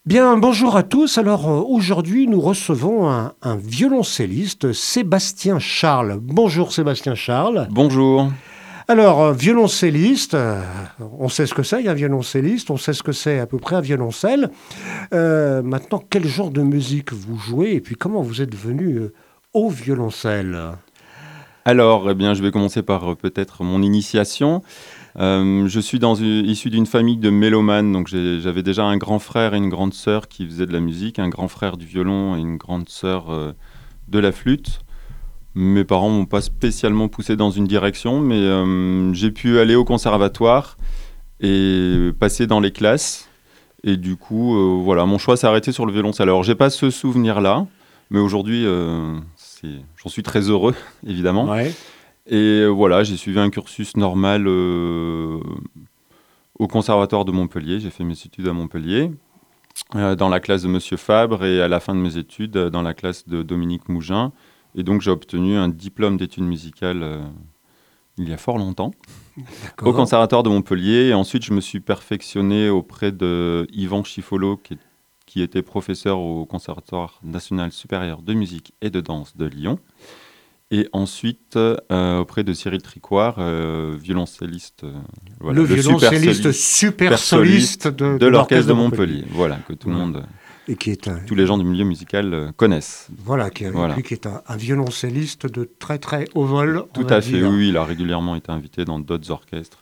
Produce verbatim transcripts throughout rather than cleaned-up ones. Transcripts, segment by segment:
Bien, bonjour à tous. Alors euh, aujourd'hui, nous recevons un, un violoncelliste, Sébastien Charles. Bonjour Sébastien Charles. Bonjour. Alors, euh, violoncelliste, euh, on sait ce que c'est, un violoncelliste, on sait ce que c'est à peu près un violoncelle. Euh, maintenant, quel genre de musique vous jouez et puis comment vous êtes venu euh, au violoncelle? Alors, eh bien, je vais commencer par euh, peut-être mon initiation. Euh, je suis dans une- issu d'une famille de mélomanes, donc j'ai- j'avais déjà un grand frère et une grande sœur qui faisaient de la musique, un grand frère du violon et une grande sœur euh, de la flûte. Mes parents m'ont pas spécialement poussé dans une direction, mais euh, j'ai pu aller au conservatoire et passer dans les classes. Et du coup, euh, voilà, mon choix s'est arrêté sur le violoncelle. Alors, j'ai pas ce souvenir-là, mais aujourd'hui, euh, c'est- j'en suis très heureux, évidemment. Ouais. Et euh, voilà, j'ai suivi un cursus normal euh, au Conservatoire de Montpellier. J'ai fait mes études à Montpellier, euh, dans la classe de Monsieur Fabre, et à la fin de mes études, euh, dans la classe de Dominique Mougin. Et donc, j'ai obtenu un diplôme d'études musicales euh, il y a fort longtemps, au D'accord. Conservatoire de Montpellier. Et ensuite, je me suis perfectionné auprès de Yvan Chiffolo, qui, est- qui était professeur au Conservatoire national supérieur de musique et de danse de Lyon. Et ensuite, euh, auprès de Cyril Tricoire, euh, violoncelliste, euh, Le voilà, le super violoncelliste soliste, super super soliste soliste de, de de l'orchestre l'Orchestre de de Montpellier. Montpellier. Voilà, que tout le Voilà. monde, Et qui est un, tous les gens du milieu musical euh, connaissent. voilà, qui, et Voilà, puis qui est un, un violoncelliste de très très haut vol, on tout va à fait. dire. Oui, il a régulièrement été invité dans d'autres orchestres.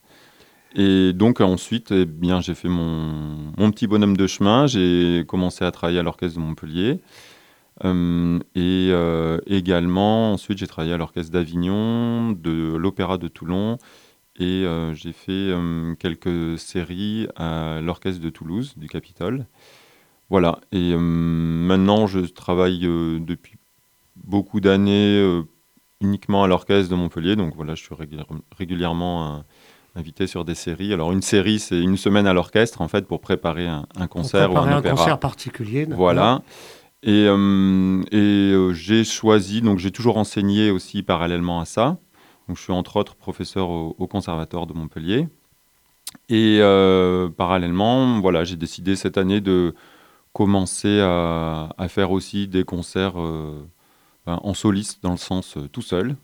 Et donc ensuite, eh bien, j'ai fait mon, mon petit bonhomme de chemin. J'ai commencé à travailler à l'orchestre de Montpellier. Euh, et euh, également, ensuite, j'ai travaillé à l'orchestre d'Avignon, de l'Opéra de Toulon. Et euh, j'ai fait euh, quelques séries à l'orchestre de Toulouse, du Capitole. Voilà. Et euh, maintenant, je travaille euh, depuis beaucoup d'années euh, uniquement à l'orchestre de Montpellier. Donc voilà, je suis régulière- régulièrement euh, invité sur des séries. Alors une série, c'est une semaine à l'orchestre, en fait, pour préparer un, un Pour concert ou un préparer un opéra. concert particulier, d'accord. Voilà. Et, euh, et euh, j'ai choisi, donc j'ai toujours enseigné aussi parallèlement à ça. Donc je suis entre autres professeur au, au Conservatoire de Montpellier. Et euh, parallèlement, voilà, j'ai décidé cette année de commencer à, à faire aussi des concerts euh, ben, en soliste, dans le sens euh, tout seul.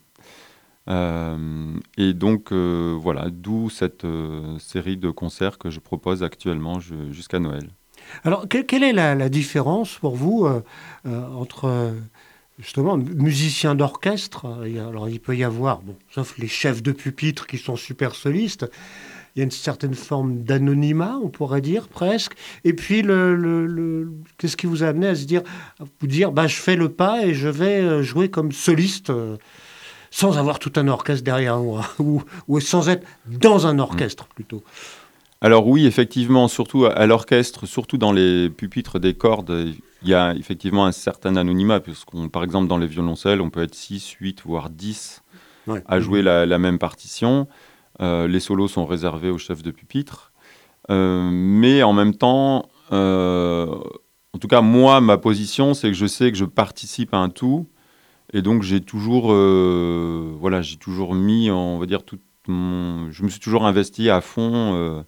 Euh, et donc, euh, voilà, d'où cette euh, série de concerts que je propose actuellement ju- jusqu'à Noël. Alors, que- quelle est la, la différence pour vous euh, euh, entre euh, justement musiciens d'orchestre? euh, il y a- Alors, il peut y avoir, bon, sauf les chefs de pupitre qui sont super solistes, il y a une certaine forme d'anonymat, on pourrait dire presque. Et puis, le, le- le- qu'est-ce qui vous a amené à se dire, à vous dire, bah, je fais le pas et je vais euh, jouer comme soliste euh, sans avoir tout un orchestre derrière moi, ou, ou sans être dans un Mm. orchestre plutôt. Alors oui, effectivement, surtout à, à l'orchestre, surtout dans les pupitres des cordes, il y a effectivement un certain anonymat, puisqu'on, par exemple, dans les violoncelles, on peut être six, huit, voire dix Ouais. à jouer Mhm. la, la même partition. Euh, les solos sont réservés au chef de pupitre. Euh, mais en même temps, euh, en tout cas, moi, ma position, c'est que je sais que je participe à un tout. Et donc, j'ai toujours, euh, voilà, j'ai toujours mis, on va dire, tout mon... Je me suis toujours investi à fond euh,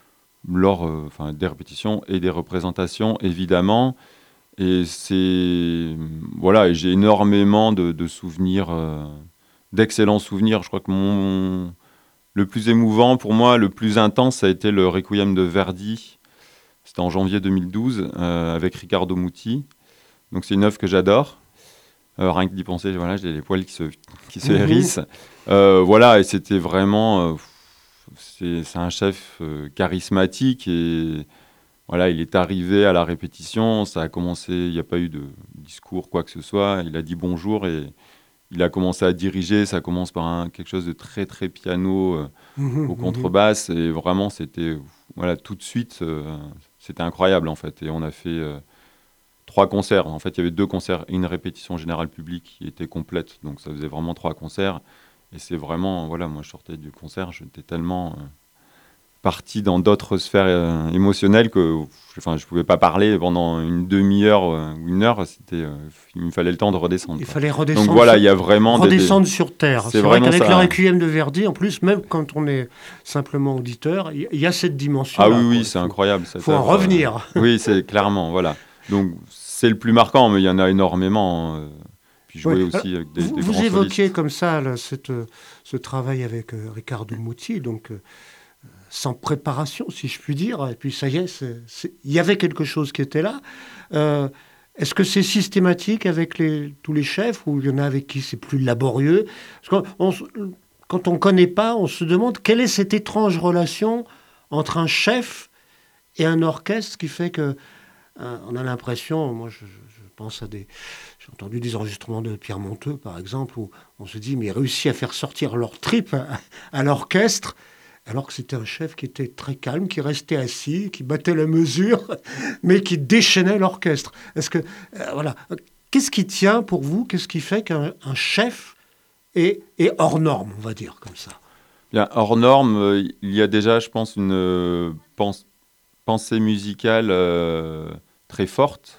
lors euh, enfin, des répétitions et des représentations, évidemment. Et c'est... Voilà, et j'ai énormément de, de souvenirs, euh, d'excellents souvenirs. Je crois que mon... Le plus émouvant pour moi, le plus intense, ça a été le Requiem de Verdi. C'était en janvier deux mille douze euh, avec Riccardo Muti. Donc c'est une œuvre que j'adore. Euh, rien que d'y penser, voilà, j'ai les poils qui se, qui se Mhm. hérissent. Euh, voilà, et c'était vraiment... euh, c'est, c'est un chef euh, charismatique et voilà, il est arrivé à la répétition, ça a commencé, il n'y a pas eu de discours, quoi que ce soit. Il a dit bonjour et il a commencé à diriger. Ça commence par un, quelque chose de très très piano euh, Mhm. au Mhm. contrebasse et vraiment c'était voilà tout de suite euh, c'était incroyable en fait et on a fait euh, trois concerts. En fait, il y avait deux concerts et une répétition générale publique qui était complète, donc ça faisait vraiment trois concerts. Et c'est vraiment, voilà, moi je sortais du concert, j'étais tellement euh, parti dans d'autres sphères euh, émotionnelles que enfin, je ne pouvais pas parler pendant une demi-heure euh, ou une heure. C'était, euh, il me fallait le temps de redescendre. Il Quoi. fallait redescendre, Donc voilà, sur, il y a vraiment redescendre des, des... sur Terre. C'est, C'est vrai vraiment qu'avec ça. le Requiem de Verdi, en plus, même quand on est simplement auditeur, il y, y a cette dimension-là. Ah oui, oui, quoi. c'est faut, incroyable. Il faut en œuvre, revenir. Euh... Oui, c'est clairement, voilà. Donc c'est le plus marquant, mais il y en a énormément. Euh... Puis jouer Oui. aussi avec des, vous, des vous grands évoquiez solistes. comme ça là, cette, ce travail avec euh, Riccardo Muti, donc euh, sans préparation, si je puis dire. Et puis ça y est, c'est, c'est... il y avait quelque chose qui était là. Euh, est-ce que c'est systématique avec les, tous les chefs ou il y en a avec qui c'est plus laborieux? Parce qu'on, on, quand on ne connaît pas, on se demande quelle est cette étrange relation entre un chef et un orchestre qui fait que euh, on a l'impression, moi je, je, je pense à des... J'ai entendu des enregistrements de Pierre Monteux, par exemple, où on se dit, mais il réussit à faire sortir leur trip à, à l'orchestre, alors que c'était un chef qui était très calme, qui restait assis, qui battait la mesure, mais qui déchaînait l'orchestre. Est-ce que, euh, voilà, qu'est-ce qui tient pour vous? Qu'est-ce qui fait qu'un un chef est, est hors norme, on va dire, comme ça? Bien, hors norme, euh, il y a déjà, je pense, une euh, pense, pensée musicale euh, très forte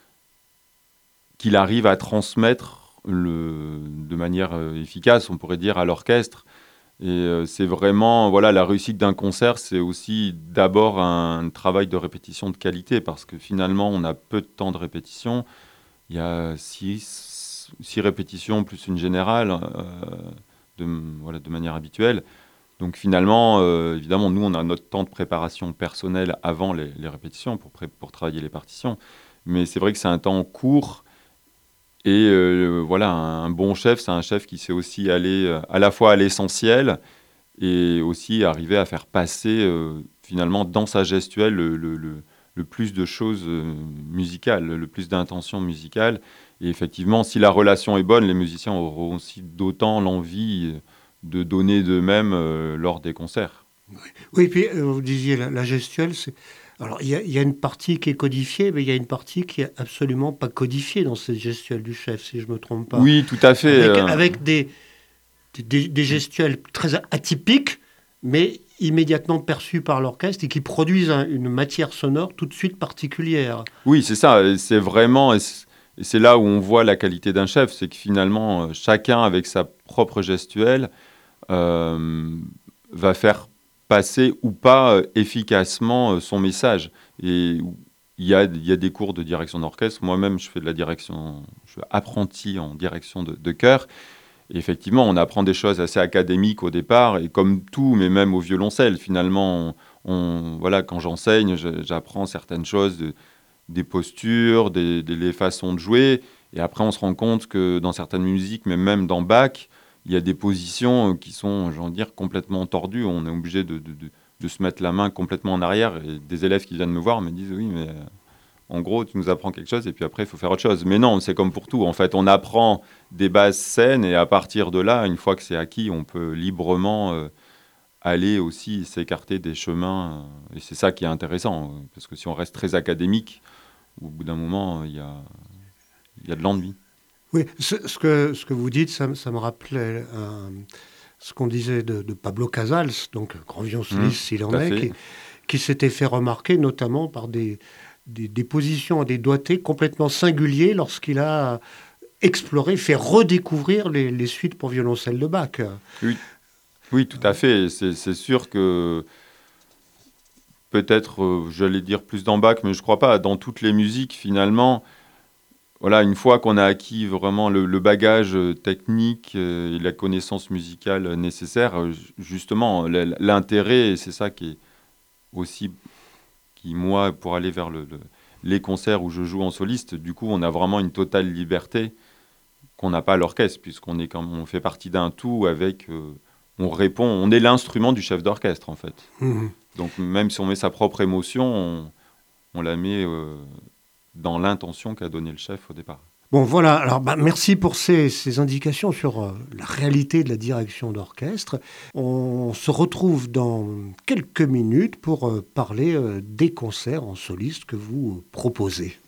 qu'il arrive à transmettre le, de manière euh, efficace, on pourrait dire, à l'orchestre. Et euh, c'est vraiment, voilà, la réussite d'un concert, c'est aussi d'abord un travail de répétition de qualité, parce que finalement, on a peu de temps de répétition. Il y a six, six répétitions plus une générale, euh, de, voilà, de manière habituelle. Donc finalement, euh, évidemment, nous, on a notre temps de préparation personnelle avant les, les répétitions pour, pré- pour travailler les partitions. Mais c'est vrai que c'est un temps court. Et euh, voilà, un, un bon chef, c'est un chef qui sait aussi aller euh, à la fois à l'essentiel et aussi arriver à faire passer euh, finalement dans sa gestuelle le, le, le, le plus de choses euh, musicales, le plus d'intentions musicales. Et effectivement, si la relation est bonne, les musiciens auront aussi d'autant l'envie de donner d'eux-mêmes euh, lors des concerts. Oui, puis euh, vous disiez la, la gestuelle, c'est... Alors, il y, a, il y a une partie qui est codifiée, mais il y a une partie qui est absolument pas codifiée dans cette gestuelle du chef, si je me trompe pas. Oui, tout à fait. Avec, euh, avec des, des, des gestuelles très atypiques, mais immédiatement perçues par l'orchestre et qui produisent un- une matière sonore tout de suite particulière. Oui, c'est ça. Et c'est vraiment, et c'est et c'est là où on voit la qualité d'un chef, c'est que finalement, euh, chacun avec sa propre gestuelle euh, va faire passer ou pas euh, efficacement euh, son message. Et il y a, il y a des cours de direction d'orchestre. Moi-même, je fais de la direction, je suis apprenti en direction de, de chœur. Et effectivement, on apprend des choses assez académiques au départ, et comme tout, mais même au violoncelle, finalement, on, on- voilà, quand j'enseigne, je- j'apprends certaines choses, de- des postures, des, des- les façons de jouer, et après on se rend compte que dans certaines musiques, mais même dans Bach, il y a des positions qui sont, j'ai envie de dire, complètement tordues. On est obligé de, de- de- de se mettre la main complètement en arrière, et des élèves qui viennent me voir me disent, oui, mais... euh, en gros, tu nous apprends quelque chose et puis après, il faut faire autre chose. Mais non, c'est comme pour tout. En fait, on apprend des bases saines et à partir de là, une fois que c'est acquis, on peut librement euh, aller aussi s'écarter des chemins. euh, et c'est ça qui est intéressant. euh, Parce que si on reste très académique, au bout d'un moment, il y a, il y a de l'ennui. Oui, ce, ce que, ce que vous dites, ça, me- ça me rappelait euh, ce qu'on disait de, de Pablo Casals, donc grand Hum, violoncelliste s'il tout en à est, fait. qui, qui s'était fait remarquer notamment par des, des, des positions et des doigtés complètement singuliers lorsqu'il a exploré, fait redécouvrir les, les suites pour violoncelle de Bach. Oui, oui, tout à fait. C'est, c'est sûr que peut-être, euh, j'allais dire plus dans Bach, mais je crois pas. Dans toutes les musiques, finalement, voilà, une fois qu'on a acquis vraiment le, le bagage euh, technique euh, et la connaissance musicale euh, nécessaire, euh, ju- justement, l- l'intérêt, et c'est ça qui est aussi, qui moi, pour aller vers le, le- les concerts où je joue en soliste, du coup, on a vraiment une totale liberté qu'on n'a pas à l'orchestre, puisqu'on est comme, on fait partie d'un tout avec, euh, on répond, on est l'instrument du chef d'orchestre, en fait. Mhm. Donc, même si on met sa propre émotion, on, on la met euh, dans l'intention qu'a donné le chef au départ. Bon, voilà. Alors, bah, merci pour ces, ces indications sur euh, la réalité de la direction d'orchestre. On se retrouve dans quelques minutes pour euh, parler euh, des concerts en soliste que vous proposez.